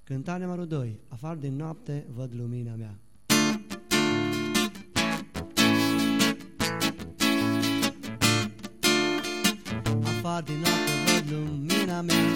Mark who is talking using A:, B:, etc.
A: Cântare numărul 2. Afară din noapte văd lumina mea. Afară din noapte văd lumina mea,